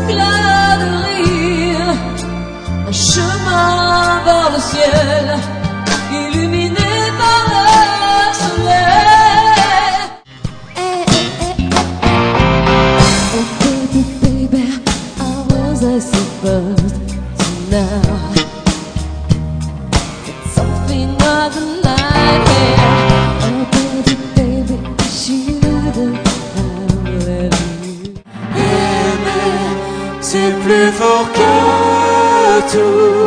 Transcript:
éclat de rire, un chemin vers le ciel, illuminé par le soleil. Hey, hey, hey, hey. Oh baby, baby, how was I supposed to know that something wasn't like it? Oh baby, baby, I should've have let you. Aimer, c'est plus fort que tout.